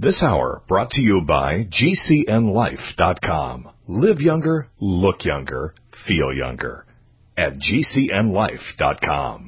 This hour brought to you by GCNLife.com. Live younger, look younger, feel younger at GCNLife.com.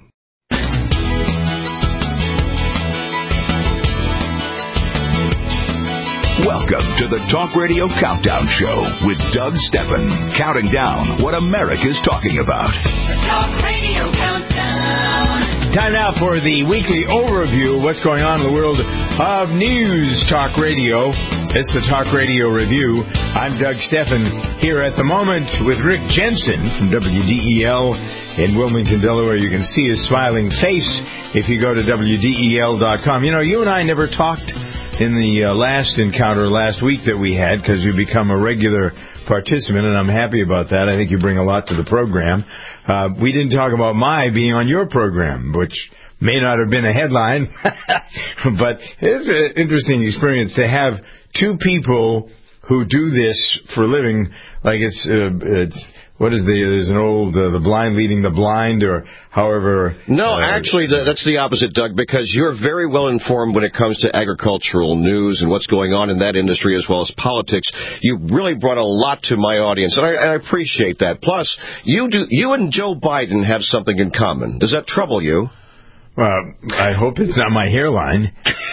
Welcome to the Talk Radio Countdown Show with Doug Steffen, counting down what America's talking about. The Talk Radio Countdown. Time now for the weekly overview of what's going on in the world of news talk radio. It's the Talk Radio Review. I'm Doug Steffen, here at the moment with Rick Jensen from WDEL in Wilmington, Delaware. You can see his smiling face if you go to WDEL.com. You know, you and I never talked in the last encounter last week that we had, because you become a regular participant, and I'm happy about that. I think you bring a lot to the program. We didn't talk about my being on your program, which may not have been a headline, but it's an interesting experience to have two people who do this for a living. Like it's what is there's an old, the blind leading the blind, or however. No, actually, that's the opposite, Doug, because you're very well informed when it comes to agricultural news and what's going on in that industry as well as politics. You really brought a lot to my audience, and I appreciate that. Plus, you and Joe Biden have something in common. Does that trouble you? Well, I hope it's not my hairline.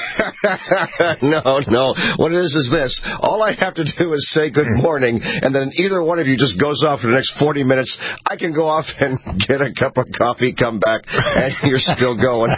No. What it is this. All I have to do is say good morning, and then either one of you just goes off for the next 40 minutes. I can go off and get a cup of coffee, come back, and you're still going.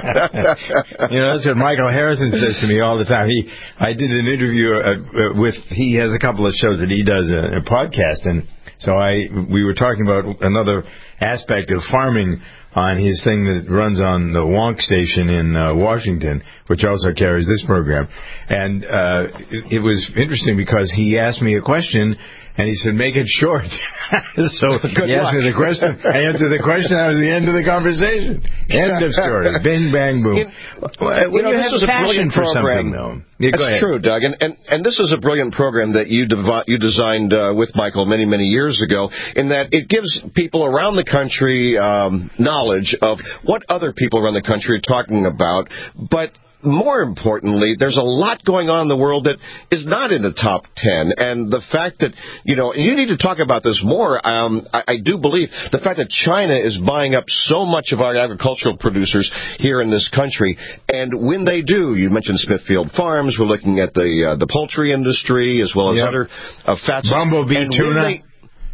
You know, that's what Michael Harrison says to me all the time. I did an interview he has a couple of shows that he does a podcast, and so we were talking about another aspect of farming on his thing that runs on the Wonk station in Washington, which also carries this program. And it was interesting because he asked me a question, and he said, make it short. So he asked me the question. I answered the question. That was the end of the conversation. End of story. Bing, bang, boom. This is a brilliant program. That's true, Doug. And this is a brilliant program that you designed with Michael many, many years ago, in that it gives people around the country knowledge of what other people around the country are talking about. But more importantly, there's a lot going on in the world that is not in the top 10. And the fact that, you need to talk about this more. I do believe the fact that China is buying up so much of our agricultural producers here in this country. And when they do, you mentioned Smithfield Farms. We're looking at the poultry industry as well as other fats. Bumblebee tuna.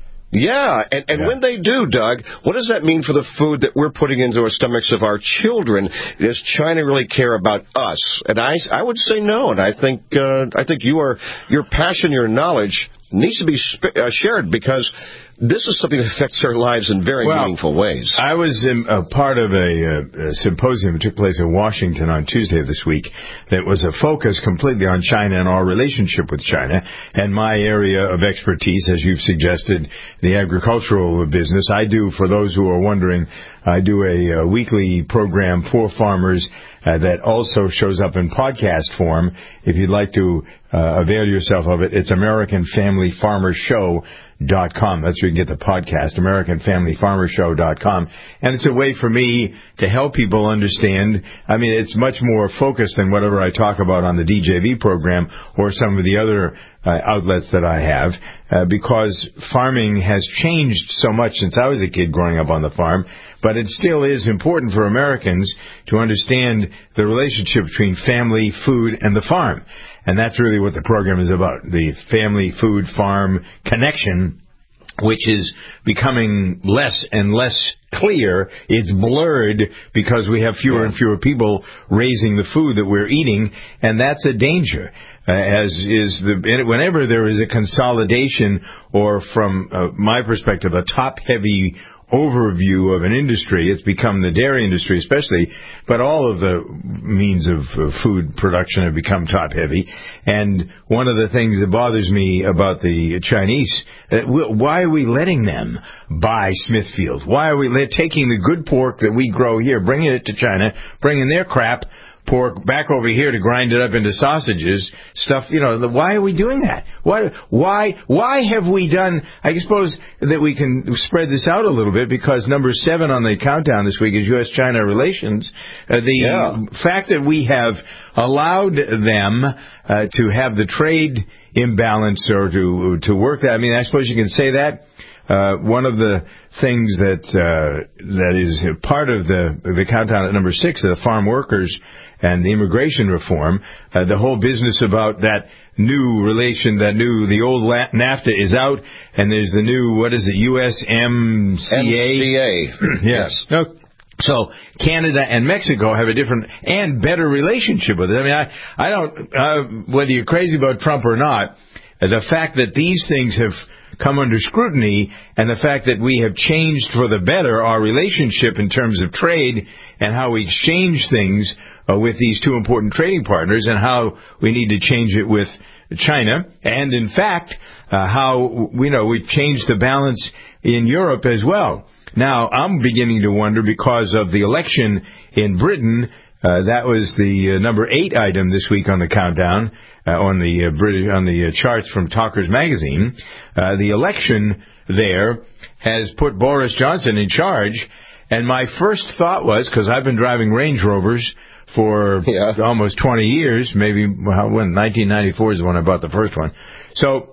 And when they do, Doug, what does that mean for the food that we're putting into our stomachs of our children? Does China really care about us? And I would say no. And I think your passion, your knowledge needs to be shared, because this is something that affects our lives in very meaningful ways. I was a part of a symposium that took place in Washington on Tuesday of this week that was a focus completely on China and our relationship with China. And my area of expertise, as you've suggested, the agricultural business. I do, for those who are wondering, I do a weekly program for farmers that also shows up in podcast form. If you'd like to avail yourself of it, it's AmericanFamilyFarmersShow.com. That's where you can get the podcast, AmericanFamilyFarmersShow.com. And it's a way for me to help people understand. I mean, it's much more focused than whatever I talk about on the DJV program or some of the other outlets that I have, because farming has changed so much since I was a kid growing up on the farm. But it still is important for Americans to understand the relationship between family, food, and the farm. And that's really what the program is about, the family, food, farm connection, which is becoming less and less clear. It's blurred because we have fewer and fewer people raising the food that we're eating, and that's a danger. Whenever there is a consolidation, or from my perspective, a top-heavy overview of an industry, it's become the dairy industry especially, but all of the means of food production have become top-heavy. And one of the things that bothers me about the Chinese, why are we letting them buy Smithfield? Why are we taking the good pork that we grow here, bringing it to China, bringing their crap, pork back over here to grind it up into sausages, stuff, why are we doing that? Why have we done, I suppose that we can spread this out a little bit, because number 7 on the countdown this week is U.S.-China relations. The fact that we have allowed them to have the trade imbalance or to work that, I suppose you can say that. One of the things that is part of the countdown at number 6, the farm workers and the immigration reform, the whole business about that new relation, the old NAFTA is out, and there's the new, USMCA? Yes. So Canada and Mexico have a different and better relationship with it. I don't, whether you're crazy about Trump or not, the fact that these things have come under scrutiny, and the fact that we have changed for the better our relationship in terms of trade and how we exchange things with these two important trading partners, and how we need to change it with China, and in fact how we've changed the balance in Europe as well. Now I'm beginning to wonder, because of the election in Britain, that was the number 8 item this week on the countdown. On the charts from Talkers Magazine, the election there has put Boris Johnson in charge, and my first thought was, because I've been driving Range Rovers for almost 20 years, maybe when 1994 is when I bought the first one. So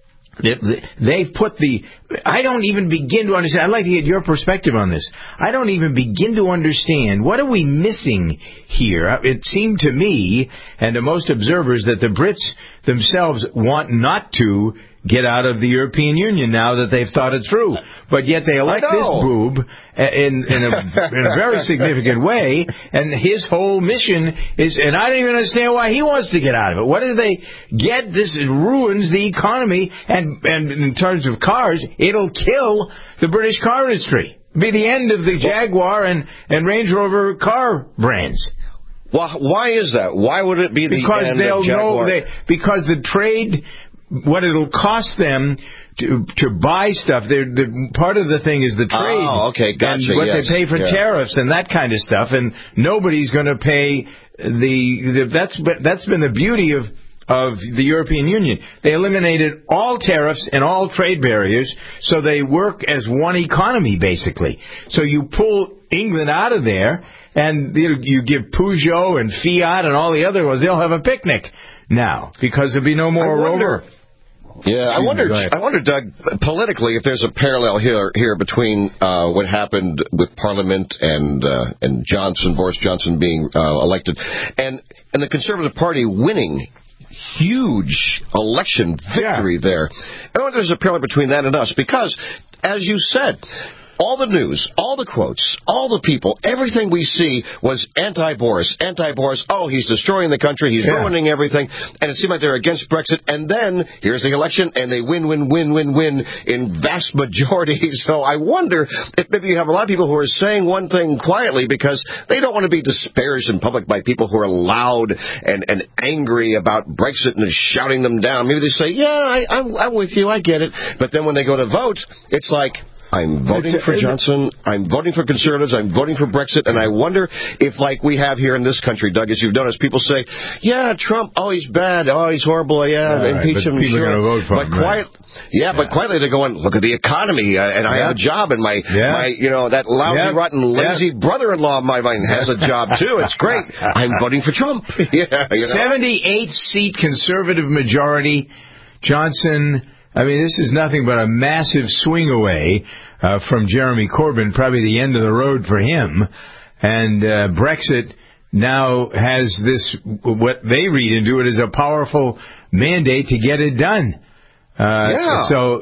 they've put I don't even begin to understand. I'd like to get your perspective on this. I don't even begin to understand, what are we missing here? It seemed to me, and to most observers, that the Brits themselves want not to get out of the European Union now that they've thought it through. But yet they elect this boob in a very significant way, and his whole mission is, and I don't even understand why he wants to get out of it. What do they get? This ruins the economy, and in terms of cars, it'll kill the British car industry. It'll be the end of the Jaguar and Range Rover car brands. Well, why is that? Why would it be the end of Jaguar? Because the trade, what it'll cost them to buy stuff. Part of the thing is the trade. Oh, okay, gotcha. And what they pay for tariffs and that kind of stuff, and nobody's going to pay that's been the beauty of the European Union. They eliminated all tariffs and all trade barriers, so they work as one economy, basically. So you pull England out of there, and you give Peugeot and Fiat and all the other ones, they'll have a picnic now, because there'll be no more Rover. Yeah, I wonder, Doug, politically, if there's a parallel here between what happened with Parliament and Boris Johnson being elected, and the Conservative Party winning huge election victory there. I wonder if there's a parallel between that and us, because, as you said, all the news, all the quotes, all the people, everything we see was anti-Boris. Oh, he's destroying the country, he's ruining everything, and it seemed like they're against Brexit. And then here's the election, and they win in vast majority. So I wonder if maybe you have a lot of people who are saying one thing quietly because they don't want to be disparaged in public by people who are loud and angry about Brexit and shouting them down. Maybe they say, I'm with you, I get it. But then when they go to vote, it's like, I'm voting for Johnson, I'm voting for Conservatives, I'm voting for Brexit, and I wonder if, like we have here in this country, Doug, as you've noticed, people say, Trump, he's bad, he's horrible, impeach him. People are going to vote for him. But quietly they're going, look at the economy, and I have a job, and my that lousy, rotten, lazy brother-in-law of mine has a job too. It's great. I'm voting for Trump. 78-seat Conservative majority. Johnson, this is nothing but a massive swing away from Jeremy Corbyn, probably the end of the road for him. And Brexit now has this, what they read into it, as a powerful mandate to get it done. So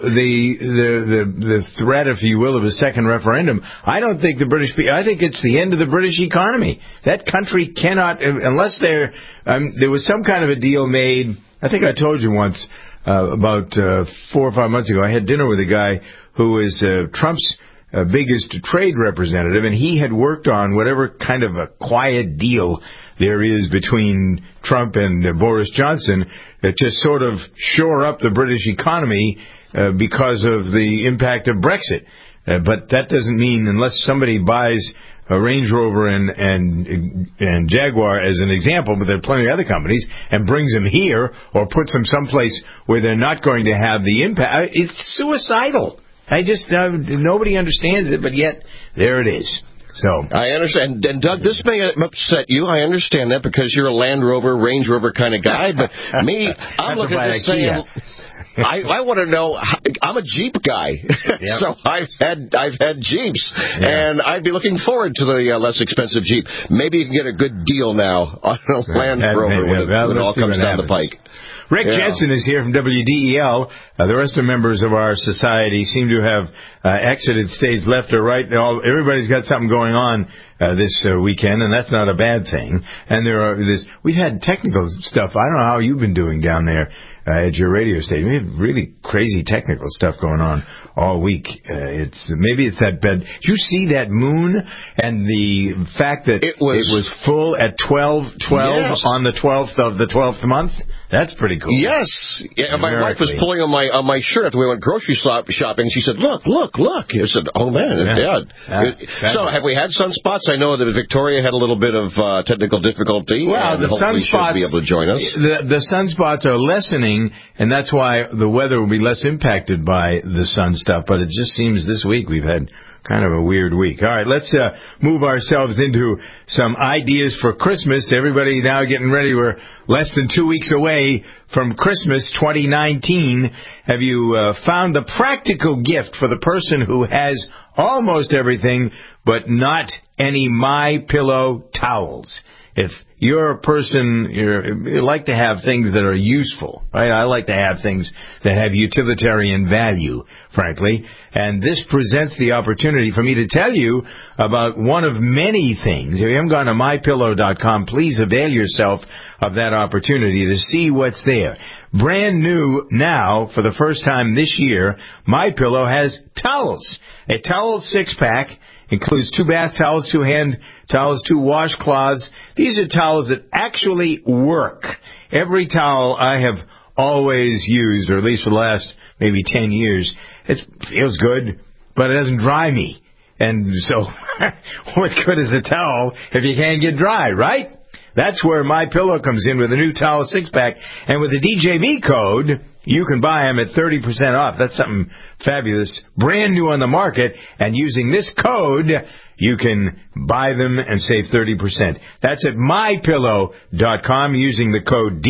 the threat, if you will, of a second referendum, I don't think I think it's the end of the British economy. That country cannot, unless there was some kind of a deal made. I think I told you once, about 4 or 5 months ago, I had dinner with a guy who was Trump's biggest trade representative, and he had worked on whatever kind of a quiet deal there is between Trump and Boris Johnson that just sort of shore up the British economy because of the impact of Brexit. But that doesn't mean, unless somebody buys Range Rover and Jaguar as an example, but there are plenty of other companies, and brings them here or puts them someplace where they're not going to have the impact. It's suicidal. Nobody understands it, but yet there it is. So I understand. And Doug, this may upset you. I understand that because you're a Land Rover, Range Rover kind of guy. But me, I'm looking at this saying, I want to know. I'm a Jeep guy, so I've had Jeeps, and I'd be looking forward to the less expensive Jeep. Maybe you can get a good deal now on a Land Rover when it all comes down the pike. Rick Jensen is here from WDEL. The rest of the members of our society seem to have exited stage left or right. Everybody's got something going on this weekend, and that's not a bad thing. And we've had technical stuff. I don't know how you've been doing down there at your radio station. We have really crazy technical stuff going on all week. Maybe it's that bad. Did you see that moon and the fact that it was full at 12:12 on the 12th of the 12th month? That's pretty cool. Yes. Yeah, my wife was pulling on my shirt after we went grocery shopping. She said, look. I said, oh, man, it's dead. So have we had sunspots? I know that Victoria had a little bit of technical difficulty. Well, the sunspots should be able to join us. The sunspots are lessening, and that's why the weather will be less impacted by the sun stuff. But it just seems this week we've had kind of a weird week. All right, let's move ourselves into some ideas for Christmas. Everybody now getting ready. We're less than 2 weeks away from Christmas 2019. Have you found the practical gift for the person who has almost everything but not any MyPillow towels? If you're a person, you like to have things that are useful, right? I like to have things that have utilitarian value, frankly. And this presents the opportunity for me to tell you about one of many things. If you haven't gone to MyPillow.com, please avail yourself of that opportunity to see what's there. Brand new now, for the first time this year, MyPillow has towels. A towel 6-pack. Includes 2 bath towels, 2 hand towels, 2 washcloths. These are towels that actually work. Every towel I have always used, or at least for the last maybe 10 years, it feels good, but it doesn't dry me. And so what good is a towel if you can't get dry, right? That's where MyPillow comes in with a new towel 6-pack. And with the DJV code, you can buy them at 30% off. That's something fabulous. Brand new on the market. And using this code, you can buy them and save 30%. That's at MyPillow.com using the code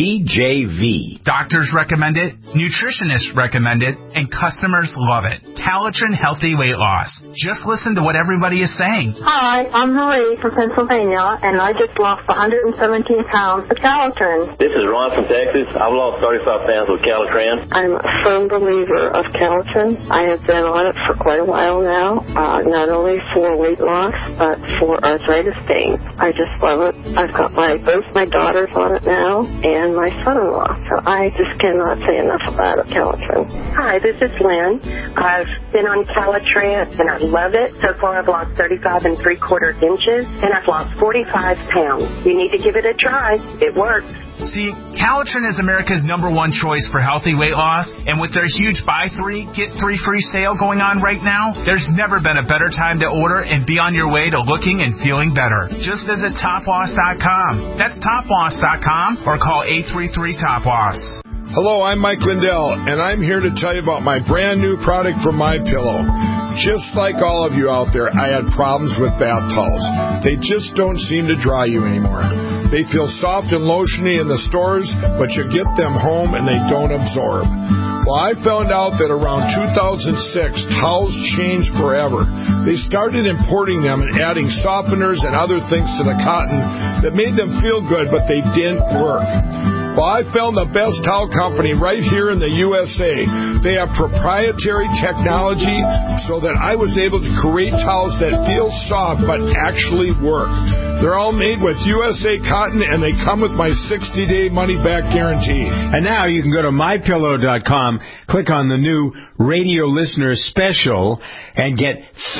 DJV. Doctors recommend it, nutritionists recommend it, and customers love it. Calitrin Healthy Weight Loss. Just listen to what everybody is saying. Hi, I'm Marie from Pennsylvania, and I just lost 117 pounds with Calitrin. This is Ron from Texas. I've lost 35 pounds with Calitrin. I'm a firm believer of Calitrin. I have been on it for quite a while now, not only for weight loss, but for arthritis pain. I just love it. I've got both my daughters on it now and my son-in-law, so I just cannot say enough about it, Calitrin. Hi, this is Lynn. I've been on Calitrin and I love it. So far I've lost 35 3/4 inches and I've lost 45 pounds. You need to give it a try. It works. See, Calitrin is America's #1 choice for healthy weight loss, and with their huge buy 3, get 3 free sale going on right now, there's never been a better time to order and be on your way to looking and feeling better. Just visit TopLoss.com. That's TopLoss.com or call 833-TOP-LOSS. Hello, I'm Mike Lindell, and I'm here to tell you about my brand new product from MyPillow. Just like all of you out there, I had problems with bath towels. They just don't seem to dry you anymore. They feel soft and lotiony in the stores, but you get them home and they don't absorb. Well, I found out that around 2006, towels changed forever. They started importing them and adding softeners and other things to the cotton that made them feel good, but they didn't work. Well, I found the best towel company right here in the USA. They have proprietary technology so that I was able to create towels that feel soft but actually work. They're all made with USA cotton, and they come with my 60-day money-back guarantee. And now you can go to MyPillow.com, click on the new radio listener special, and get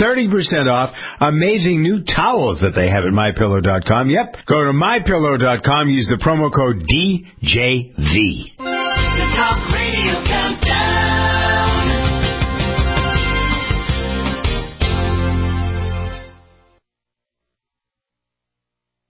30% off amazing new towels that they have at MyPillow.com. Yep, go to MyPillow.com, use the promo code DJV. The Talk Radio Countdown.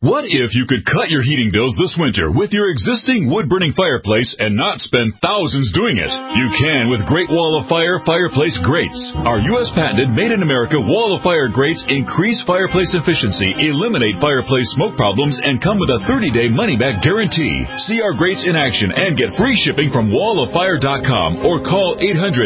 What if you could cut your heating bills this winter with your existing wood-burning fireplace and not spend thousands doing it? You can with Great Wall of Fire fireplace grates. Our U.S. patented made-in-America Wall of Fire grates increase fireplace efficiency, eliminate fireplace smoke problems, and come with a 30-day money-back guarantee. See our grates in action and get free shipping from walloffire.com or call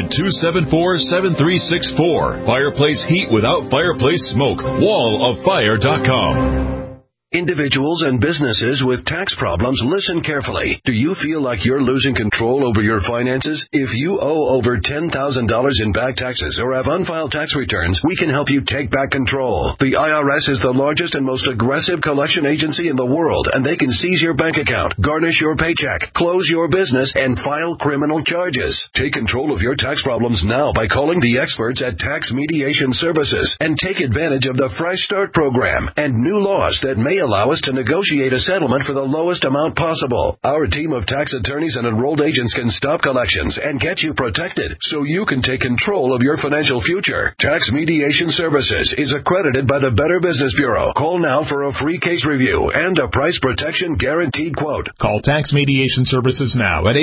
800-274-7364. Fireplace heat without fireplace smoke. walloffire.com. Individuals and businesses with tax problems, listen carefully. Do you feel like you're losing control over your finances? If you owe over $10,000 in back taxes or have unfiled tax returns, we can help you take back control. The IRS is the largest and most aggressive collection agency in the world, and they can seize your bank account, garnish your paycheck, close your business, and file criminal charges. Take control of your tax problems now by calling the experts at Tax Mediation Services and take advantage of the Fresh Start program and new laws that may allow us to negotiate a settlement for the lowest amount possible. Our team of tax attorneys and enrolled agents can stop collections and get you protected so you can take control of your financial future. Tax Mediation Services is accredited by the Better Business Bureau. Call now for a free case review and a price protection guaranteed quote. Call Tax Mediation Services now at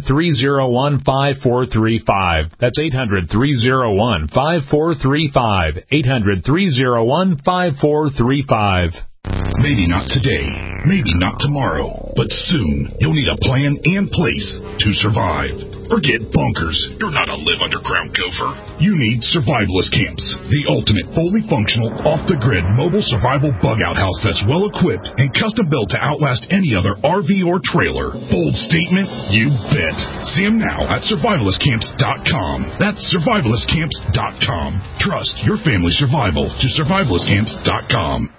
800-301-5435. That's 800-301-5435. 800-301-5435. Maybe not today, maybe not tomorrow, but soon you'll need a plan and place to survive. Forget bunkers. You're not a live underground gopher. You need Survivalist Camps, the ultimate fully functional, off-the-grid mobile survival bug-out house that's well-equipped and custom-built to outlast any other RV or trailer. Bold statement? You bet. See them now at survivalistcamps.com. That's survivalistcamps.com. Trust your family's survival to survivalistcamps.com.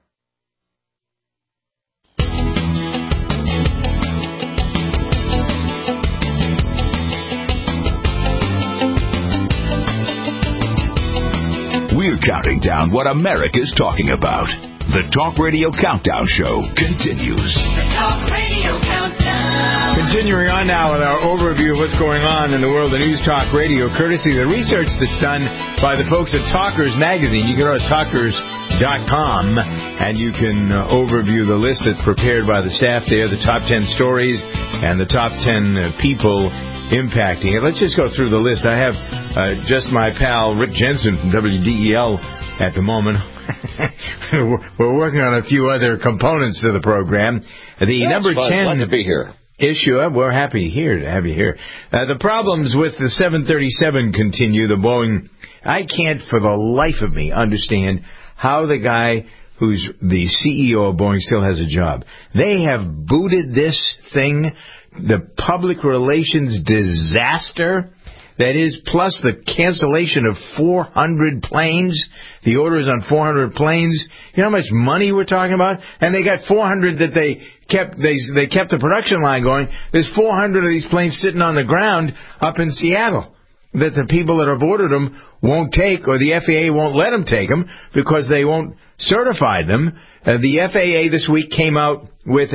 We're counting down what America's talking about. The Talk Radio Countdown Show continues. The Talk Radio Countdown. Continuing on now with our overview of what's going on in the world of News Talk Radio, courtesy of the research that's done by the folks at Talkers Magazine. You can go to talkers.com and you can overview the list that's prepared by the staff there, the top 10 stories and the top 10 people impacting it. Let's just go through the list. I have just my pal Rick Jensen from WDEL at the moment. We're working on a few other components to the program. The number 10 glad to be here. Issue. We're happy here to have you here. The problems with the 737 continue. The Boeing. I can't for the life of me understand how the guy who's the CEO of Boeing still has a job. They have booted this thing. The public relations disaster that is, plus the cancellation of 400 planes. The order is on 400 planes. You know how much money we're talking about? And they got 400 that they kept the production line going. There's 400 of these planes sitting on the ground up in Seattle that the people that have ordered them won't take, or the FAA won't let them take them because they won't certify them. The FAA this week came out with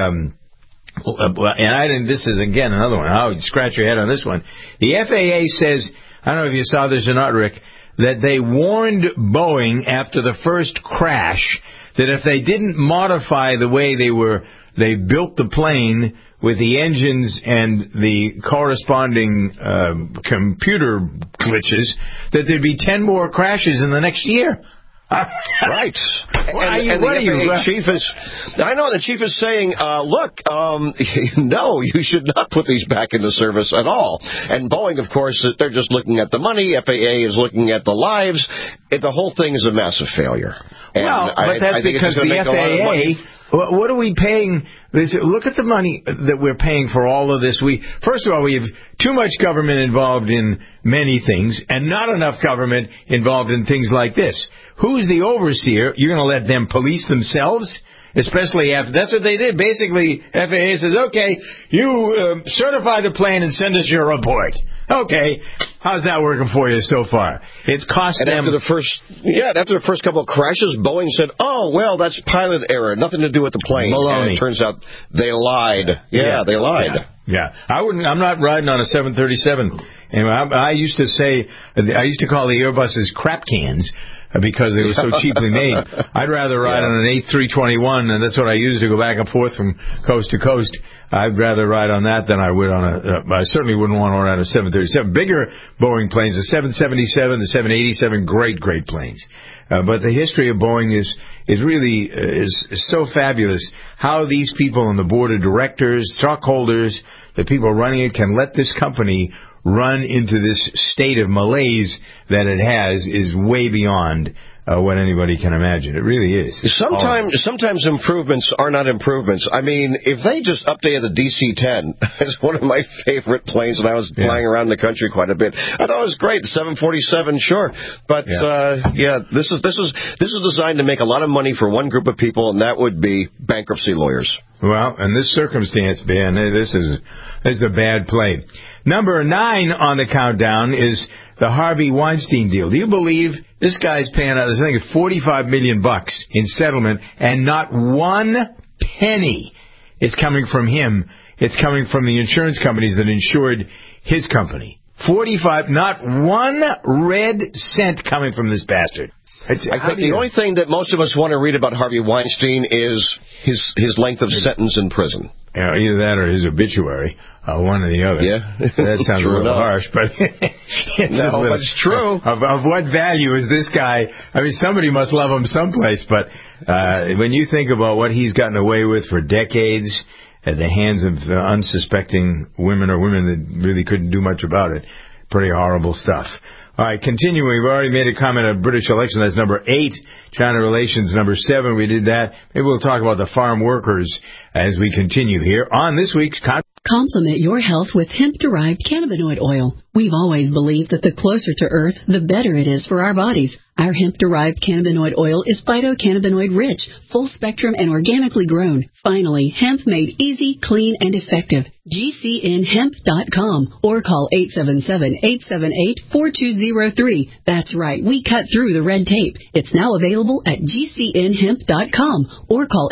this is again another one. Oh, you scratch your head on this one. The FAA says, I don't know if you saw this or not, Rick, that they warned Boeing after the first crash that if they didn't modify the way they built the plane with the engines and the corresponding computer glitches, that there'd be 10 more crashes in the next year. Right. And the chief is saying, look, no, you should not put these back into service at all. And Boeing, of course, they're just looking at the money. FAA is looking at the lives. The whole thing is a massive failure. And that's because the FAA... What are we paying? Look at the money that we're paying for all of this. First of all, we have too much government involved in many things and not enough government involved in things like this. Who's the overseer? You're going to let them police themselves? Especially after, that's what they did. Basically, FAA says, okay, you certify the plane and send us your report. Okay, how's that working for you so far? It's cost them... After the first couple of crashes, Boeing said, oh, well, that's pilot error, nothing to do with the plane. Baloney. And it turns out they lied. Yeah, they lied. Yeah. I'm not riding on a 737. And I used to call the Airbuses crap cans because they were so cheaply made. I'd rather ride on an A321, and that's what I use to go back and forth from coast to coast. I'd rather ride on that than I would on I certainly wouldn't want to ride on a 737. Bigger Boeing planes, the 777, the 787, great planes. But the history of Boeing is really so fabulous. How these people on the board of directors, stockholders, the people running it can let this company run into this state of malaise that it has is way beyond what anybody can imagine. It really is. Sometimes improvements are not improvements. I mean, if they just updated the DC-10, it's one of my favorite planes, and I was flying around the country quite a bit. I thought it was great. The 747, sure, but this is designed to make a lot of money for one group of people, and that would be bankruptcy lawyers. Well, in this circumstance, Ben, this is a bad play. Number 9 on the countdown is the Harvey Weinstein deal. Do you believe this guy's paying out, I think, $45 million in settlement, and not one penny is coming from him. It's coming from the insurance companies that insured his company. 45, not one red cent coming from this bastard. I think the only thing that most of us want to read about Harvey Weinstein is his length of sentence in prison. Yeah, either that or his obituary, one or the other. Yeah, that sounds a little harsh, but it's true. Of what value is this guy? I mean, somebody must love him someplace, but when you think about what he's gotten away with for decades at the hands of unsuspecting women or women that really couldn't do much about it, pretty horrible stuff. All right, continuing. We've already made a comment on British election. That's number 8. China relations, number 7. We did that. Maybe we'll talk about the farm workers as we continue here on this week's Complement your health with hemp-derived cannabinoid oil. We've always believed that the closer to Earth, the better it is for our bodies. Our hemp-derived cannabinoid oil is phytocannabinoid-rich, full-spectrum, and organically grown. Finally, hemp made easy, clean, and effective. GCNhemp.com or call 877-878-4203. That's right, we cut through the red tape. It's now available at GCNhemp.com or call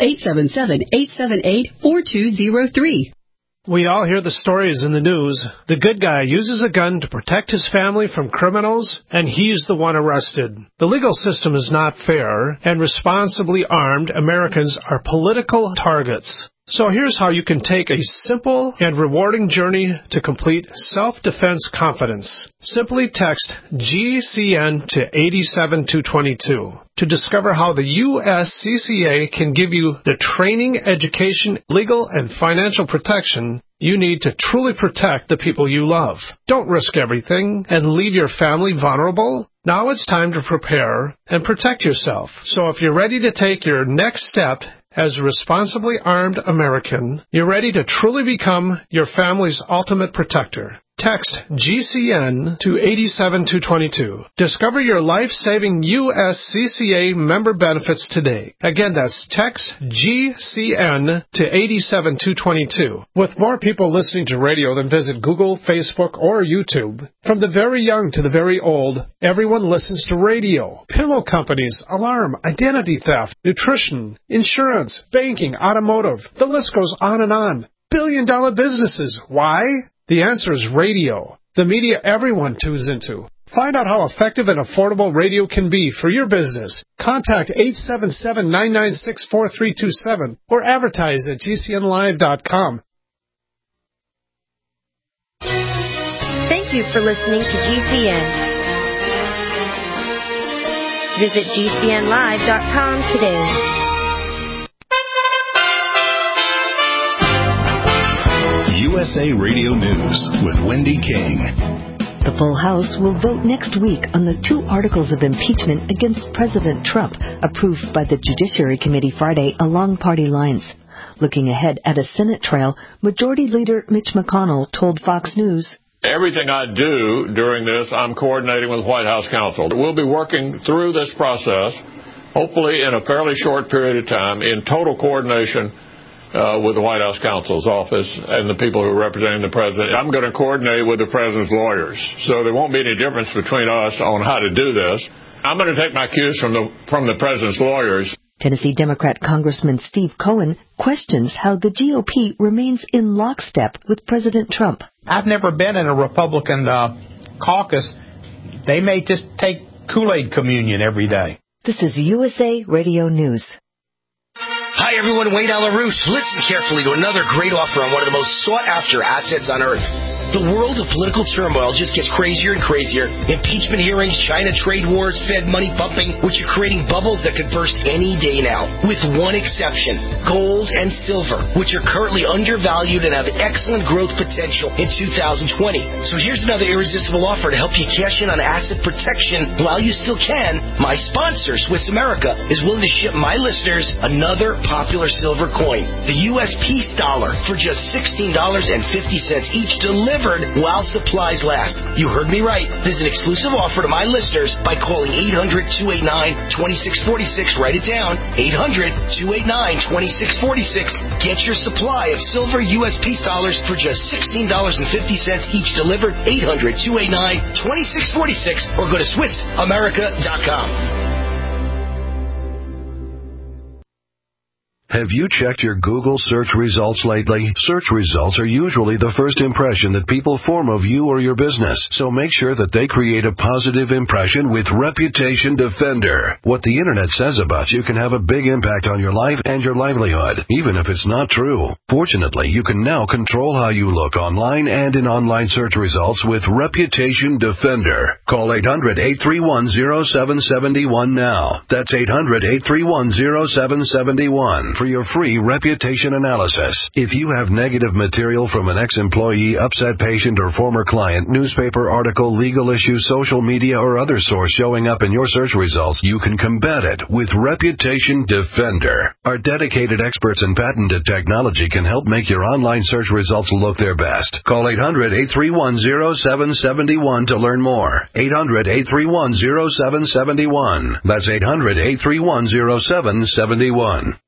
877-878-4203. We all hear the stories in the news. The good guy uses a gun to protect his family from criminals, and he's the one arrested. The legal system is not fair, and responsibly armed Americans are political targets. So here's how you can take a simple and rewarding journey to complete self-defense confidence. Simply text GCN to 87222 to discover how the USCCA can give you the training, education, legal, and financial protection you need to truly protect the people you love. Don't risk everything and leave your family vulnerable. Now it's time to prepare and protect yourself. So if you're ready to take your next step as a responsibly armed American, you're ready to truly become your family's ultimate protector. Text GCN to 87222. Discover your life-saving USCCA member benefits today. Again, that's text GCN to 87222. With more people listening to radio than visit Google, Facebook, or YouTube, from the very young to the very old, everyone listens to radio. Pillow companies, alarm, identity theft, nutrition, insurance, banking, automotive. The list goes on and on. Billion-dollar businesses. Why? The answer is radio, the media everyone tunes into. Find out how effective and affordable radio can be for your business. Contact 877-996-4327 or advertise at GCNlive.com. Thank you for listening to GCN. Visit GCNlive.com today. USA Radio News with Wendy King. The full House will vote next week on the 2 articles of impeachment against President Trump, approved by the Judiciary Committee Friday along party lines. Looking ahead at a Senate trial, Majority Leader Mitch McConnell told Fox News, "Everything I do during this, I'm coordinating with White House counsel. We'll be working through this process, hopefully in a fairly short period of time, in total coordination with the White House counsel's office and the people who are representing the president. I'm going to coordinate with the president's lawyers, so there won't be any difference between us on how to do this. I'm going to take my cues from the president's lawyers." Tennessee Democrat Congressman Steve Cohen questions how the GOP remains in lockstep with President Trump. I've never been in a Republican caucus. They may just take Kool-Aid communion every day. This is USA Radio News. Hi, everyone. Wade Alaroos. Listen carefully to another great offer on one of the most sought-after assets on Earth. The world of political turmoil just gets crazier and crazier. Impeachment hearings, China trade wars, Fed money pumping, which are creating bubbles that could burst any day now. With one exception, gold and silver, which are currently undervalued and have excellent growth potential in 2020. So here's another irresistible offer to help you cash in on asset protection while you still can. My sponsor, Swiss America, is willing to ship my listeners another popular silver coin, the U.S. Peace Dollar, for just $16.50 each, delivered while supplies last. You heard me right. This is an exclusive offer to my listeners by calling 800-289-2646. Write it down. 800-289-2646. Get your supply of silver U.S. Peace Dollars for just $16.50 each, delivered. 800-289-2646, or go to SwissAmerica.com. Have you checked your Google search results lately? Search results are usually the first impression that people form of you or your business, so make sure that they create a positive impression with Reputation Defender. What the internet says about you can have a big impact on your life and your livelihood, even if it's not true. Fortunately, you can now control how you look online and in online search results with Reputation Defender. Call 800-831-0771 now. That's 800-831-0771. For your free reputation analysis. If you have negative material from an ex-employee, upset patient, or former client, newspaper article, legal issue, social media, or other source showing up in your search results, you can combat it with Reputation Defender. Our dedicated experts in patented technology can help make your online search results look their best. Call 800-831-0771 to learn more. 800-831-0771. That's 800-831-0771.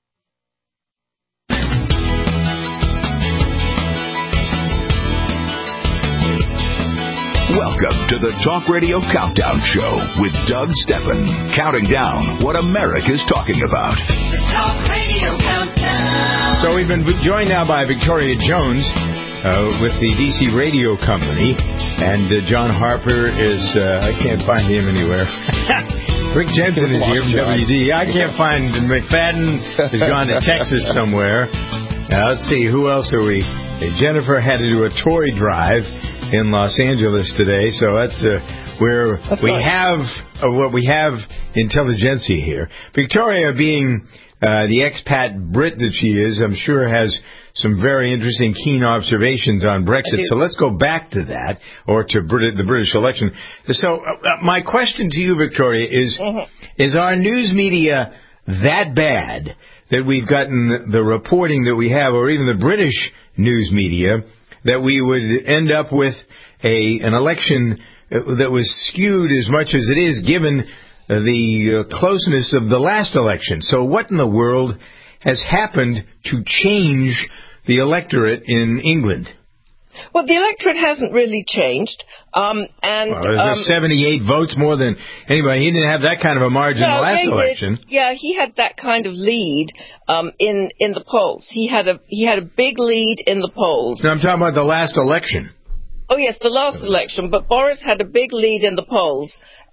Welcome to the Talk Radio Countdown Show with Doug Steffen, counting down what America's talking about. The Talk Radio Countdown. So we've been joined now by Victoria Jones with the DC Radio Company, and John Harper is, I can't find him anywhere. Rick Jensen is here from WD. I can't find McFadden. Has gone to Texas somewhere. Now, let's see, who else are we? Jennifer had to do a toy drive in Los Angeles today, so that's where we have what we have intelligentsia here. Victoria, being the expat Brit that she is, I'm sure has some very interesting, keen observations on Brexit. So let's go back to that, or to the British election. So my question to you, Victoria, is our news media that bad that we've gotten the reporting that we have, or even the British news media, that we would end up with an election that was skewed as much as it is, given the closeness of the last election? So what in the world has happened to change the electorate in England? Well, the electorate hasn't really changed. There's 78 votes more than anybody. He didn't have that kind of a margin in the last election. Yeah, he had that kind of lead in the polls. He had a big lead in the polls. So I'm talking about the last election. Oh, yes, the last election. But Boris had a big lead in the polls,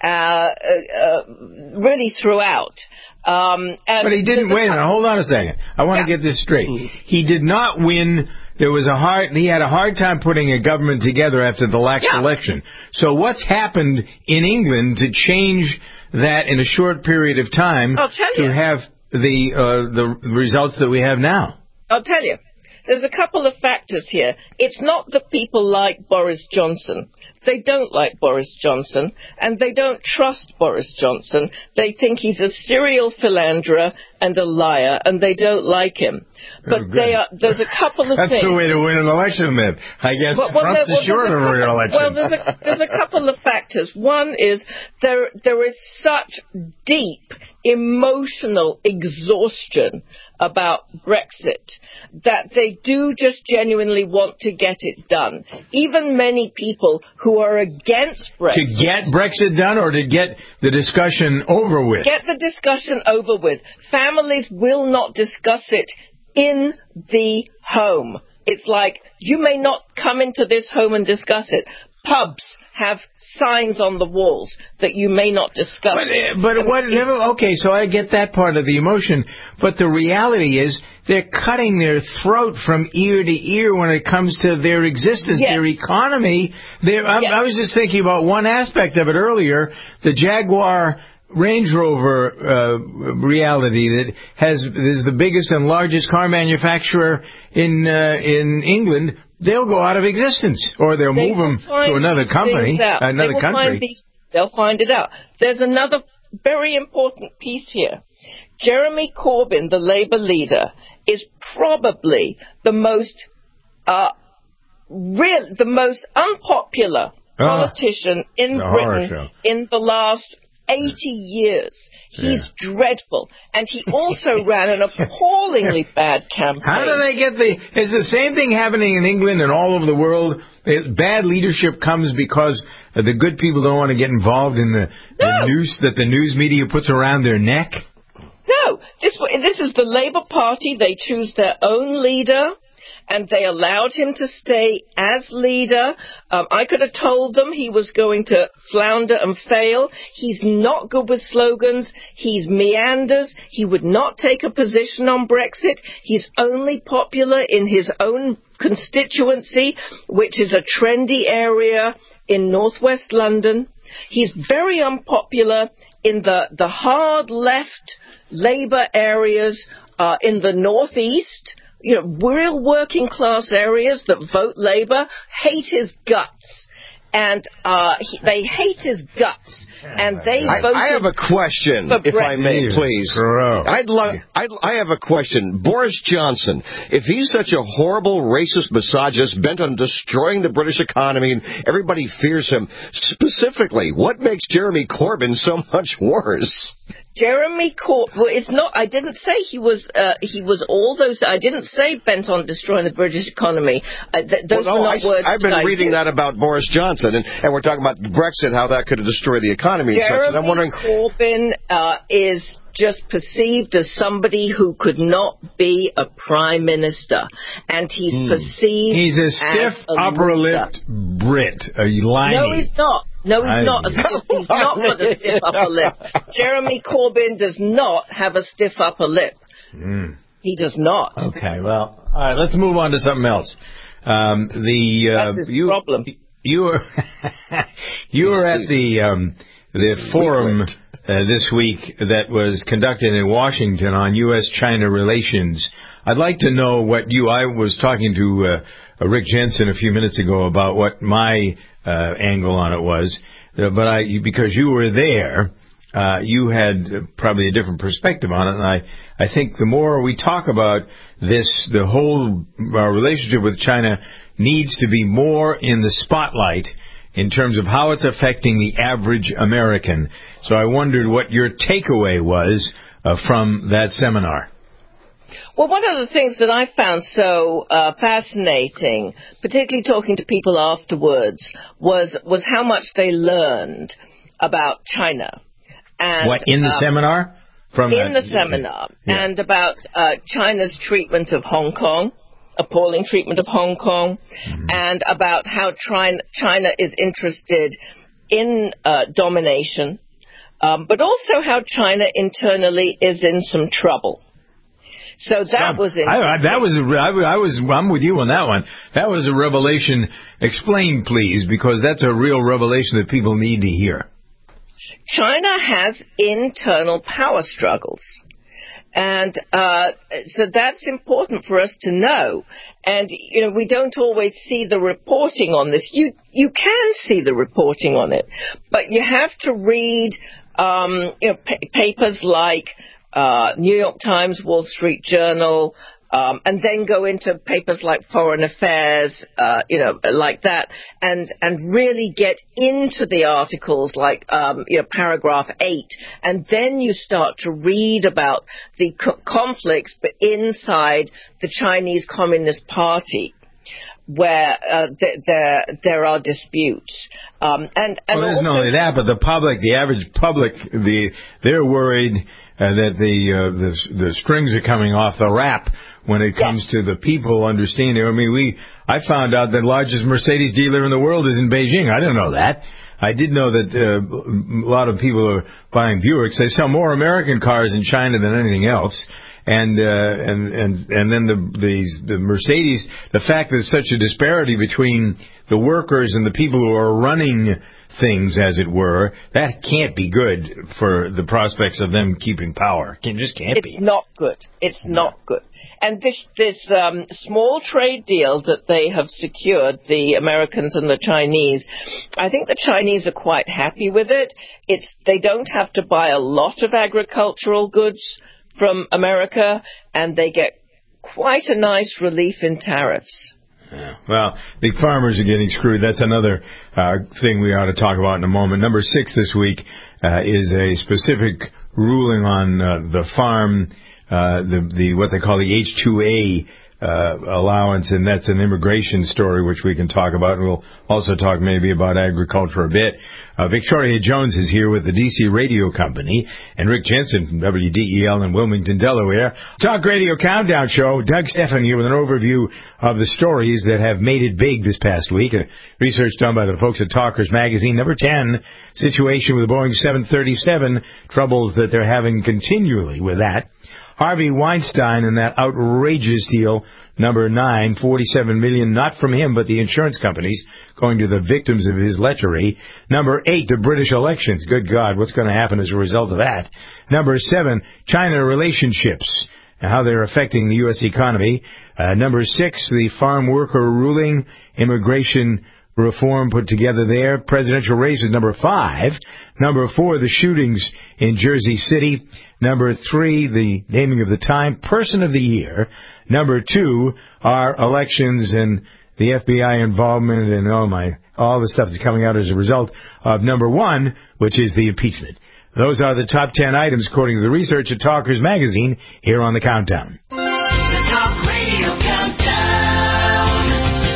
really throughout. But he didn't win. Hold on a second. I want to get this straight. He did not win. He had a hard time putting a government together after the last election. So what's happened in England to change that in a short period of time to have the results that we have now? I'll tell you. There's a couple of factors here. It's not that people like Boris Johnson. They don't like Boris Johnson, and they don't trust Boris Johnson. They think he's a serial philanderer and a liar, and they don't like him. But there's a couple of things. That's the way to win an election, then. I guess Trump's assured of a real election. Well, there's a couple of factors. One is there is such deep emotional exhaustion about Brexit that they do just genuinely want to get it done. Even many people who are against Brexit. To get Brexit done, or to get the discussion over with? Get the discussion over with. Families will not discuss it in the home. It's like, you may not come into this home and discuss it, pubs have signs on the walls that you may not discuss. Okay, so I get that part of the emotion, but the reality is they're cutting their throat from ear to ear when it comes to their existence, their economy. I was just thinking about one aspect of it earlier, the Jaguar Range Rover reality that is the biggest and largest car manufacturer in England. They'll go out of existence, or they'll move them to another company, another country. They'll find it out. There's another very important piece here. Jeremy Corbyn, the Labour leader, is probably the most unpopular politician in Britain in the last 80 years. He's dreadful. And he also ran an appallingly bad campaign. How do they get is the same thing happening in England and all over the world? Bad leadership comes because the good people don't want to get involved in the noose that the news media puts around their neck? No. This is the Labour Party. They choose their own leader. And they allowed him to stay as leader. I could have told them he was going to flounder and fail. He's not good with slogans. He's meanders. He would not take a position on Brexit. He's only popular in his own constituency, which is a trendy area in northwest London. He's very unpopular in the hard left Labour areas in the northeast. Real working class areas that vote Labour hate his guts. And they hate his guts. And they voted. I have a question, if I may, please. I have a question. Boris Johnson, if he's such a horrible, racist misogynist bent on destroying the British economy and everybody fears him, specifically, what makes Jeremy Corbyn so much worse? Jeremy Corbyn, it's not, I didn't say he was all those, I didn't say bent on destroying the British economy. Those were not words I've been reading that about Boris Johnson, and we're talking about Brexit, how that could destroy the economy and such. And I'm wondering, Corbyn is just perceived as somebody who could not be a prime minister. And he's perceived He's a stiff, upper-lipped Brit. Are you lying? No, he's not. No, he's not. He's not got a stiff upper lip. Jeremy Corbyn does not have a stiff upper lip. He does not. Okay, well, all right, let's move on to something else. That's his problem. You were at the forum this week that was conducted in Washington on U.S.-China relations. I'd like to know what I was talking to Rick Jensen a few minutes ago about what my angle on it was, but because you were there, you had probably a different perspective on it, and I think the more we talk about this, the whole relationship with China needs to be more in the spotlight in terms of how it's affecting the average American. So I wondered what your takeaway was from that seminar. Well, one of the things that I found so fascinating, particularly talking to people afterwards, was how much they learned about China. And, in the seminar? In the seminar. Yeah. And about China's treatment of Hong Kong, appalling treatment of Hong Kong, and about how China is interested in domination, but also how China internally is in some trouble. So that was interesting. I'm with you on that one. That was a revelation. Explain, please, because that's a real revelation that people need to hear. China has internal power struggles. And so that's important for us to know. And, we don't always see the reporting on this. You can see the reporting on it. But you have to read papers like New York Times, Wall Street Journal, and then go into papers like Foreign Affairs, like that, and really get into the articles like, paragraph 8, and then you start to read about the conflicts inside the Chinese Communist Party, where there are disputes. And there's not only that, but the average public, they're worried that the strings are coming off the wrap when it comes to the people understanding. I mean, I found out that the largest Mercedes dealer in the world is in Beijing. I didn't know that. I did know that a lot of people are buying Buicks. They sell more American cars in China than anything else. And then the Mercedes, the fact that there's such a disparity between the workers and the people who are running things, as it were, that can't be good for the prospects of them keeping power. It just can't be. It's not good. It's not good. And this small trade deal that they have secured, the Americans and the Chinese, I think the Chinese are quite happy with it. They don't have to buy a lot of agricultural goods from America, and they get quite a nice relief in tariffs. Yeah. Well, the farmers are getting screwed. That's another thing we ought to talk about in a moment. Number 6 this week is a specific ruling on the farm, the what they call the H-2A allowance, and that's an immigration story which we can talk about. And we'll also talk maybe about agriculture a bit. Victoria Jones is here with the DC Radio Company, and Rick Jensen from WDEL in Wilmington, Delaware. Talk Radio Countdown Show. Doug Stephan here with an overview of the stories that have made it big this past week. Research done by the folks at Talkers Magazine. Number 10, situation with the Boeing 737, troubles that they're having continually with that. Harvey Weinstein and that outrageous deal. Number 9, $47 million, not from him, but the insurance companies, going to the victims of his lechery. Number 8, the British elections. Good God, what's going to happen as a result of that? Number 7, China relationships and how they're affecting the U.S. economy. Number 6, the farm worker ruling, immigration reform put together there. Presidential races. Number 5. Number 4, the shootings in Jersey City. Number 3, the naming of the Time Person of the Year. Number 2, our elections and the FBI involvement and all the stuff that's coming out as a result of number 1, which is the impeachment. Those are the top 10 items according to the research at Talkers Magazine here on the Countdown. The Talk Radio Countdown.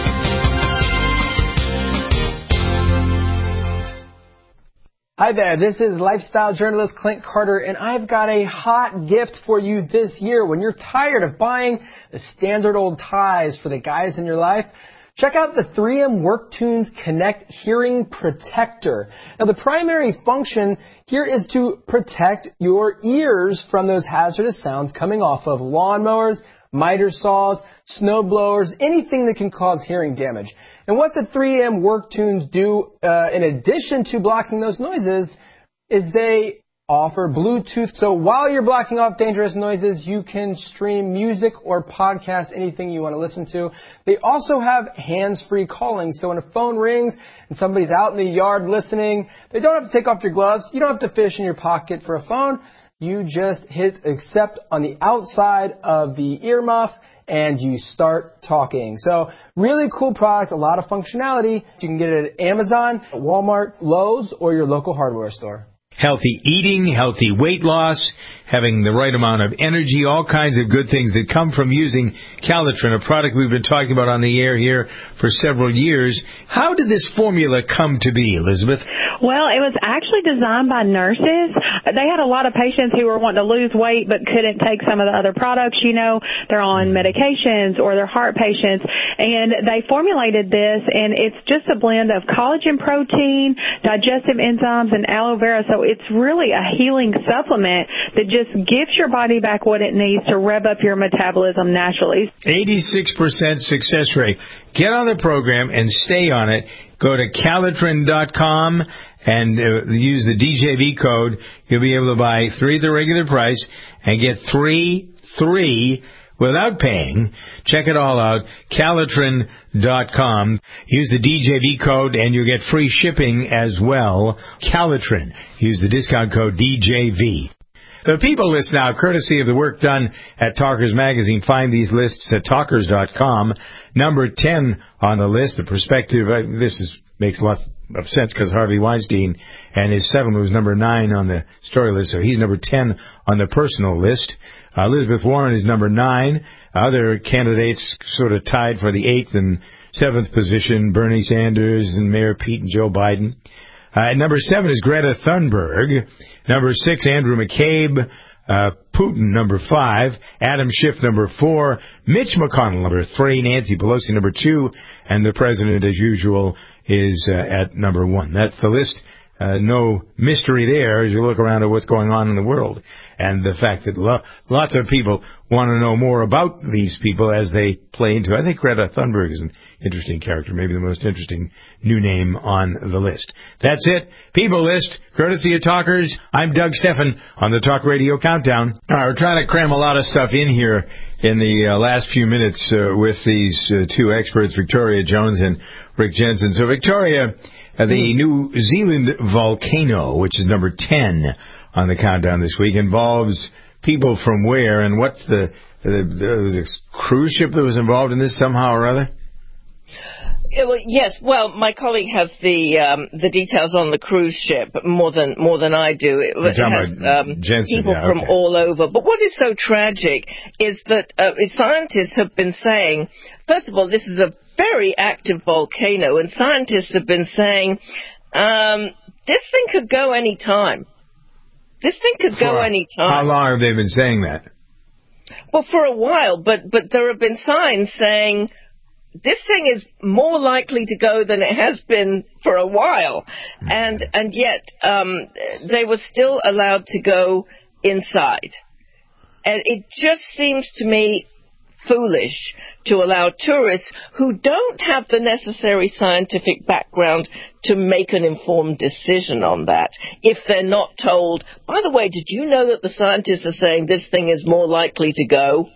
Hi there, this is lifestyle journalist Clint Carter, and I've got a hot gift for you this year. When you're tired of buying the standard old ties for the guys in your life, check out the 3M WorkTunes Connect Hearing Protector. Now, the primary function here is to protect your ears from those hazardous sounds coming off of lawnmowers, miter saws, snow blowers, anything that can cause hearing damage. And what the 3M WorkTunes do, in addition to blocking those noises, is they offer Bluetooth. So while you're blocking off dangerous noises, you can stream music or podcast, anything you want to listen to. They also have hands-free calling. So when a phone rings and somebody's out in the yard listening, they don't have to take off your gloves. You don't have to fish in your pocket for a phone. You just hit accept on the outside of the earmuff, and you start talking. So really cool product, a lot of functionality. You can get it at Amazon, Walmart, Lowe's, or your local hardware store. Healthy eating, healthy weight loss, having the right amount of energy, all kinds of good things that come from using Calitrin, a product we've been talking about on the air here for several years. How did this formula come to be, Elizabeth? Well, it was actually designed by nurses. They had a lot of patients who were wanting to lose weight but couldn't take some of the other products. You know, they're on medications or they're heart patients. And they formulated this, and it's just a blend of collagen protein, digestive enzymes, and aloe vera. So it's really a healing supplement that just gives your body back what it needs to rev up your metabolism naturally. 86% success rate. Get on the program and stay on it. Go to Calitrin.com and use the DJV code. You'll be able to buy 3 at the regular price and get 3 without paying. Check it all out, Calitrin.com. Use the DJV code and you'll get free shipping as well. Calitrin. Use the discount code DJV. The People List now, courtesy of the work done at Talkers Magazine. Find these lists at Talkers.com. Number 10 on the list, the perspective. Makes a lot of sense because Harvey Weinstein and his 7 was number 9 on the story list, so he's number 10 on the personal list. Elizabeth Warren is number 9. Other candidates sort of tied for the 8th and 7th position, Bernie Sanders and Mayor Pete and Joe Biden. Number 7 is Greta Thunberg. Number 6, Andrew McCabe. Putin, number 5. Adam Schiff, number 4. Mitch McConnell, number 3. Nancy Pelosi, number 2. And the president, as usual, is at number 1. That's the list. No mystery there as you look around at what's going on in the world. And the fact that lots of people want to know more about these people as they play into it. I think Greta Thunberg is an interesting character, maybe the most interesting new name on the list. That's it. People List, courtesy of Talkers. I'm Doug Steffen on the Talk Radio Countdown. All right, we're trying to cram a lot of stuff in here in the last few minutes with these two experts, Victoria Jones and Rick Jensen. So, Victoria, the New Zealand volcano, which is number 10 on the countdown this week, involves people from where, and what's there was a cruise ship that was involved in this somehow or other? Yes, well, my colleague has the details on the cruise ship more than I do. It has Jensen, people from all over. But what is so tragic is that scientists have been saying, first of all, this is a very active volcano, and scientists have been saying this thing could go any time. This thing could go any time. How long have they been saying that? Well, for a while, but there have been signs saying this thing is more likely to go than it has been for a while. And yet they were still allowed to go inside. And it just seems to me foolish to allow tourists who don't have the necessary scientific background to make an informed decision on that if they're not told, by the way, did you know that the scientists are saying this thing is more likely to go?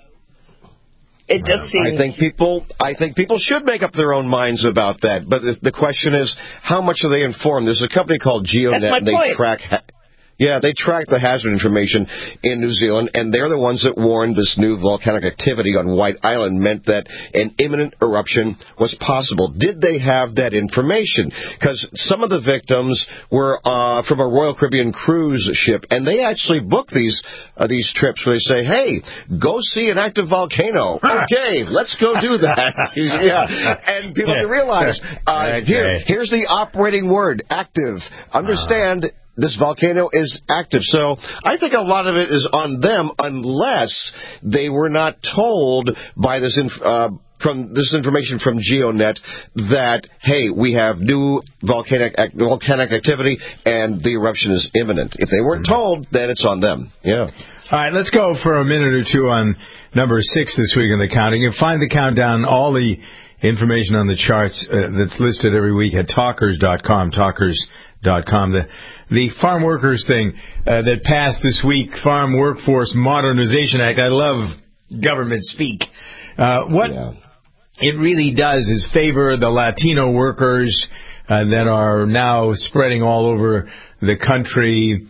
It just seems... I think people should make up their own minds about that. But the question is, how much are they informed? There's a company called GeoNet. That's my point. They track the hazard information in New Zealand, and they're the ones that warned this new volcanic activity on White Island meant that an imminent eruption was possible. Did they have that information? Because some of the victims were from a Royal Caribbean cruise ship, and they actually book these trips where they say, hey, go see an active volcano. Okay, let's go do that. And people can realize, here's the operating word, active. Understand... This volcano is active. So I think a lot of it is on them unless they were not told by this information from GeoNet that, hey, we have new volcanic activity and the eruption is imminent. If they weren't told, then it's on them. Yeah. All right, let's go for a minute or two on number 6 this week in the counting. You can find the countdown, all the information on the charts that's listed every week at talkers.com, talkers.com. The farm workers thing that passed this week, Farm Workforce Modernization Act. I love government speak. What it really does is favor the Latino workers that are now spreading all over the country.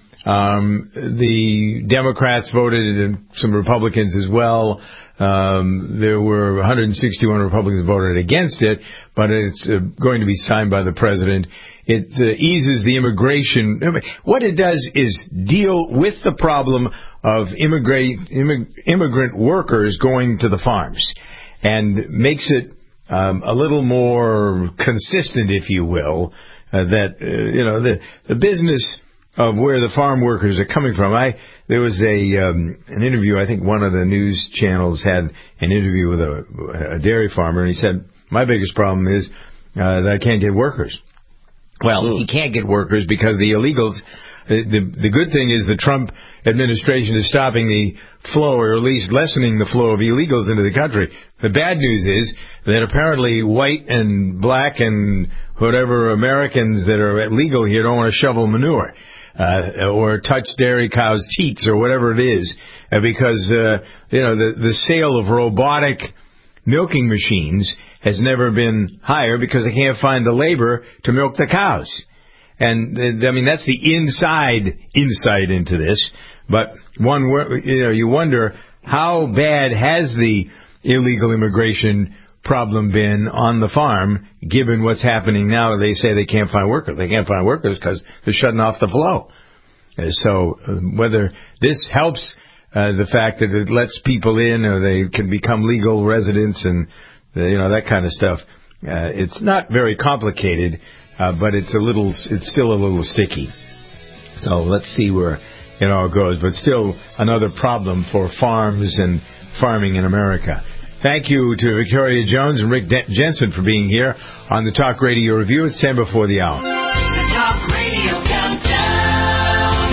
The Democrats voted and some Republicans as well. There were 161 Republicans voted against it, but it's going to be signed by the president. It eases the immigration. What it does is deal with the problem of immigrant workers going to the farms and makes it a little more consistent, if you will, that the business of where the farm workers are coming from. There was an interview, I think one of the news channels had an interview with a dairy farmer, and he said, my biggest problem is that I can't get workers. Well, he can't get workers because the illegals, the good thing is the Trump administration is stopping the flow, or at least lessening the flow of illegals into the country. The bad news is that apparently white and black and whatever Americans that are legal here don't want to shovel manure. Or touch dairy cows' teats or whatever it is, because the sale of robotic milking machines has never been higher because they can't find the labor to milk the cows. And that's the insight into this. But you wonder how bad has the illegal immigration problem been on the farm, given what's happening now? They say they can't find workers. They can't find workers because they're shutting off the flow. So whether this helps the fact that it lets people in, or they can become legal residents, and that kind of stuff, it's not very complicated, but it's still a little sticky. So let's see where it all goes. But still another problem for farms and farming in America. Thank you to Victoria Jones and Rick Jensen for being here on the Talk Radio Review. It's 10 before the hour. The Talk Radio Countdown.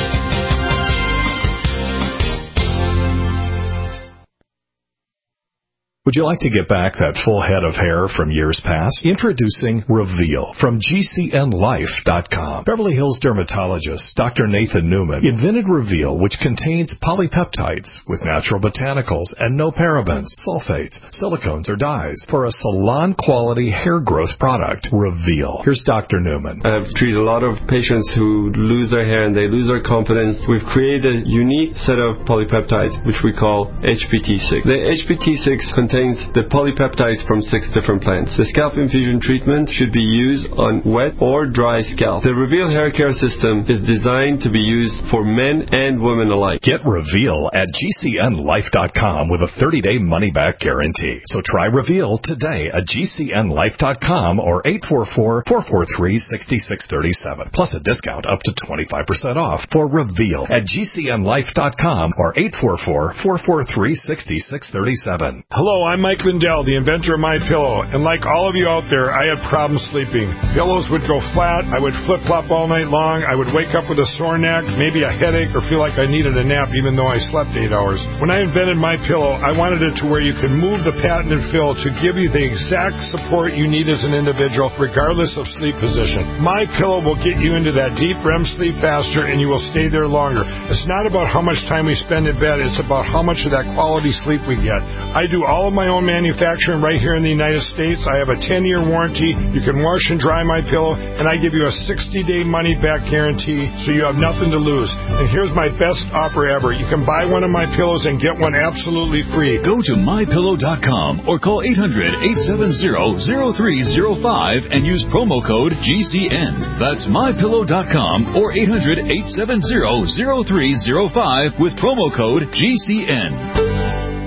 Would you like to get back that full head of hair from years past? Introducing Reveal from GCNLife.com. Beverly Hills dermatologist Dr. Nathan Newman invented Reveal, which contains polypeptides with natural botanicals and no parabens, sulfates, silicones, or dyes for a salon-quality hair growth product. Reveal. Here's Dr. Newman. I've treated a lot of patients who lose their hair and they lose their confidence. We've created a unique set of polypeptides, which we call HPT6. The HPT6 contains the polypeptides from 6 different plants. The scalp infusion treatment should be used on wet or dry scalp. The Reveal hair care system is designed to be used for men and women alike. Get Reveal at GCNLife.com with a 30-day money-back guarantee. So try Reveal today at GCNLife.com or 844-443-6637. Plus a discount up to 25% off for Reveal at GCNLife.com or 844-443-6637. Hello, I'm Mike Lindell, the inventor of MyPillow, and like all of you out there, I had problems sleeping. Pillows would go flat, I would flip-flop all night long, I would wake up with a sore neck, maybe a headache, or feel like I needed a nap even though I slept 8 hours. When I invented MyPillow, I wanted it to where you could move the patented fill to give you the exact support you need as an individual, regardless of sleep position. MyPillow will get you into that deep REM sleep faster, and you will stay there longer. It's not about how much time we spend in bed, it's about how much of that quality sleep we get. I do all of my own manufacturing right here in the United States. I have a 10-year warranty. You can wash and dry my pillow, and I give you a 60-day money-back guarantee, so you have nothing to lose. And here's my best offer ever. You can buy one of my pillows and get one absolutely free. Go to MyPillow.com or call 800-870-0305 and use promo code GCN. That's MyPillow.com or 800-870-0305 with promo code GCN.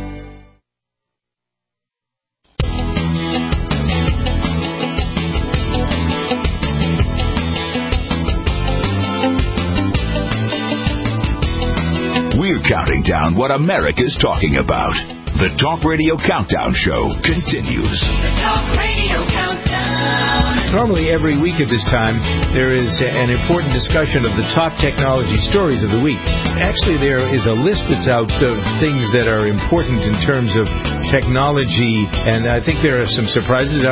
Counting down what America's talking about. The Talk Radio Countdown Show continues. The Talk Radio Countdown. Normally every week at this time, there is an important discussion of the top technology stories of the week. Actually, there is a list that's out of things that are important in terms of technology, and I think there are some surprises.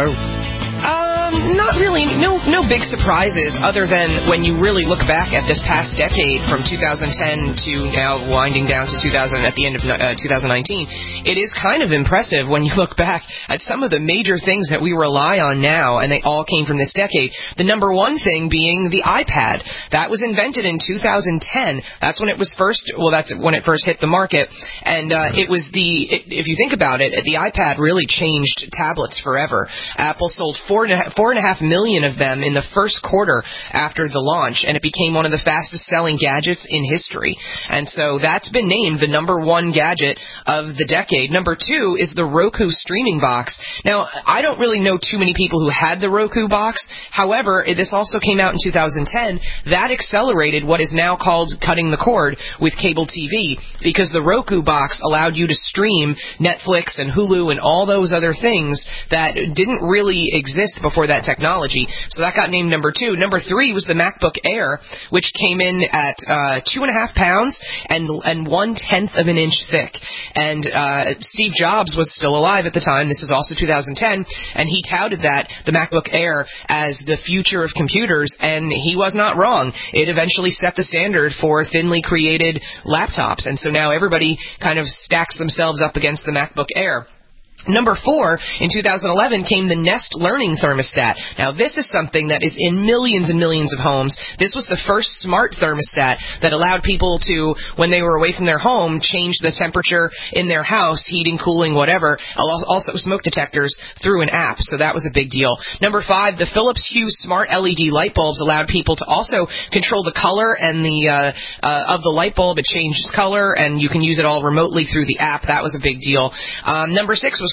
Not really. No big surprises other than when you really look back at this past decade from 2010 to now winding down to at the end of 2019. It is kind of impressive when you look back at some of the major things that we rely on now, and they all came from this decade. The number one thing being the iPad. That was invented in 2010. That's when it was first. Well, that's when it first hit the market, and it was if you think about it, the iPad really changed tablets forever. Apple sold 4.5 million of them in the first quarter after the launch, and it became one of the fastest-selling gadgets in history. And so that's been named the number one gadget of the decade. Number two is the Roku streaming box. Now, I don't really know too many people who had the Roku box. However, this also came out in 2010. That accelerated what is now called cutting the cord with cable TV, because the Roku box allowed you to stream Netflix and Hulu and all those other things that didn't really exist before that technology. So that got named number two. Number three was the MacBook Air, which came in at 2.5 pounds and 1/10 of an inch thick. And Steve Jobs was still alive at the time. This is also 2010, and he touted that, the MacBook Air, as the future of computers, and he was not wrong. It eventually set the standard for thinly created laptops, and so now everybody kind of stacks themselves up against the MacBook Air. Number 4, in 2011, came the Nest Learning Thermostat. Now, this is something that is in millions and millions of homes. This was the first smart thermostat that allowed people to, when they were away from their home, change the temperature in their house, heating, cooling, whatever. Also, smoke detectors through an app, so that was a big deal. Number 5, the Philips Hue Smart LED light bulbs allowed people to also control the color and of the light bulb. It changes color, and you can use it all remotely through the app. That was a big deal. Number 6 was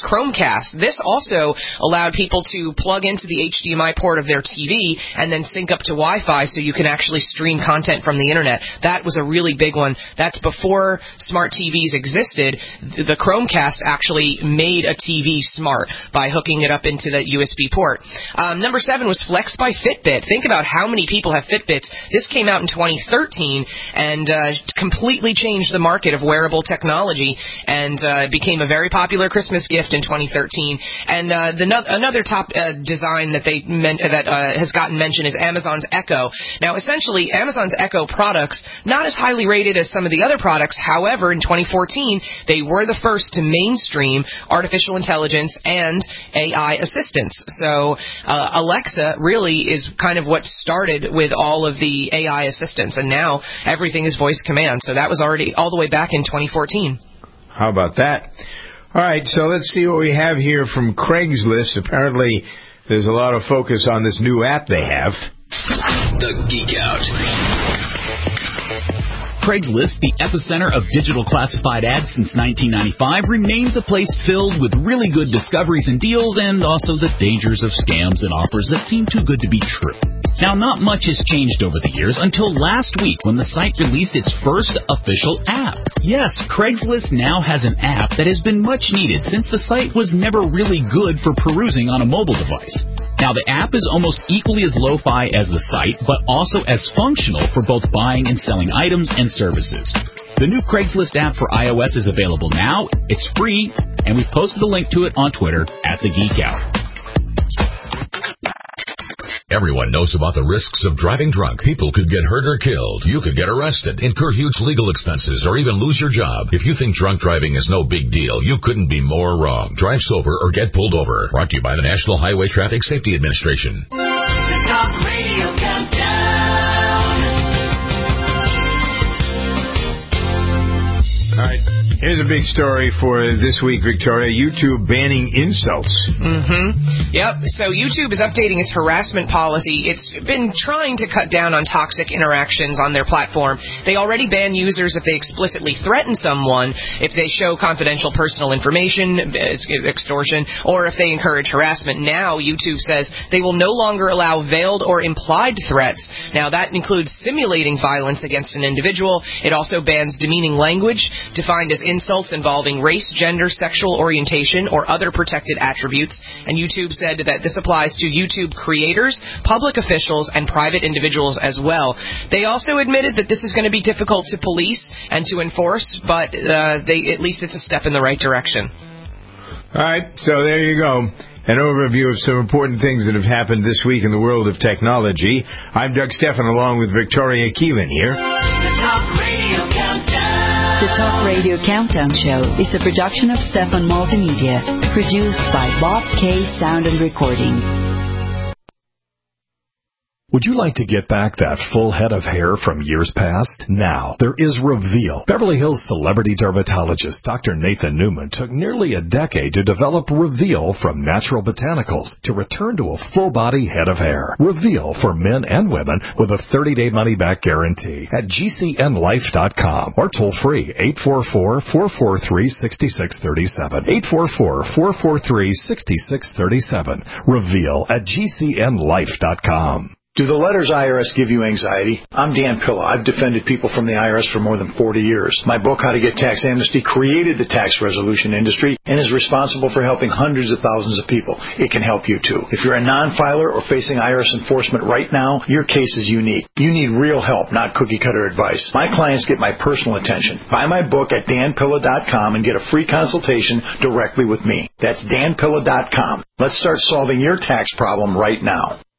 Chromecast. This also allowed people to plug into the HDMI port of their TV and then sync up to Wi-Fi so you can actually stream content from the internet. That was a really big one. That's before smart TVs existed. The Chromecast actually made a TV smart by hooking it up into the USB port. Number 7 was Flex by Fitbit. Think about how many people have Fitbits. This came out in 2013 and completely changed the market of wearable technology and became a very popular Christmas gift in 2013. And another top design that has gotten mentioned is Amazon's Echo. Now, essentially, Amazon's Echo products, not as highly rated as some of the other products. However, in 2014, they were the first to mainstream artificial intelligence and AI assistance. So Alexa really is kind of what started with all of the AI assistants, and now everything is voice command. So that was already all the way back in 2014. How about that? All right, so let's see what we have here from Craigslist. Apparently, there's a lot of focus on this new app they have. The Geek Out. Craigslist, the epicenter of digital classified ads since 1995, remains a place filled with really good discoveries and deals, and also the dangers of scams and offers that seem too good to be true. Now, not much has changed over the years until last week when the site released its first official app. Yes, Craigslist now has an app that has been much needed since the site was never really good for perusing on a mobile device. Now, the app is almost equally as lo-fi as the site, but also as functional for both buying and selling items and services. The new Craigslist app for iOS is available now. It's free, and we've posted a link to it on Twitter @TheGeekOut. Everyone knows about the risks of driving drunk. People could get hurt or killed. You could get arrested, incur huge legal expenses, or even lose your job. If you think drunk driving is no big deal, you couldn't be more wrong. Drive sober or get pulled over. Brought to you by the National Highway Traffic Safety Administration. The Talk Radio Countdown. All right. Here's a big story for this week, Victoria. YouTube banning insults. Yep. So YouTube is updating its harassment policy. It's been trying to cut down on toxic interactions on their platform. They already ban users if they explicitly threaten someone, if they show confidential personal information, extortion, or if they encourage harassment. Now, YouTube says they will no longer allow veiled or implied threats. Now, that includes simulating violence against an individual. It also bans demeaning language, defined as insults involving race, gender, sexual orientation, or other protected attributes. And YouTube said that this applies to YouTube creators, public officials, and private individuals as well. They also admitted that this is going to be difficult to police and to enforce, but at least it's a step in the right direction. All right, so there you go. An overview of some important things that have happened this week in the world of technology. I'm Doug Stephan, along with Victoria Keelan here. The Talk Radio Countdown. The Talk Radio Countdown Show is a production of Stephan Multimedia, produced by Bob K. Sound and Recording. Would you like to get back that full head of hair from years past? Now, there is Reveal. Beverly Hills celebrity dermatologist Dr. Nathan Newman took nearly a decade to develop Reveal from natural botanicals to return to a full-body head of hair. Reveal for men and women with a 30-day money-back guarantee at GCNlife.com or toll-free 844-443-6637. 844-443-6637. Reveal at GCNlife.com. Do the letters IRS give you anxiety? I'm Dan Pilla. I've defended people from the IRS for more than 40 years. My book, How to Get Tax Amnesty, created the tax resolution industry and is responsible for helping hundreds of thousands of people. It can help you, too. If you're a non-filer or facing IRS enforcement right now, your case is unique. You need real help, not cookie-cutter advice. My clients get my personal attention. Buy my book at danpilla.com and get a free consultation directly with me. That's danpilla.com. Let's start solving your tax problem right now.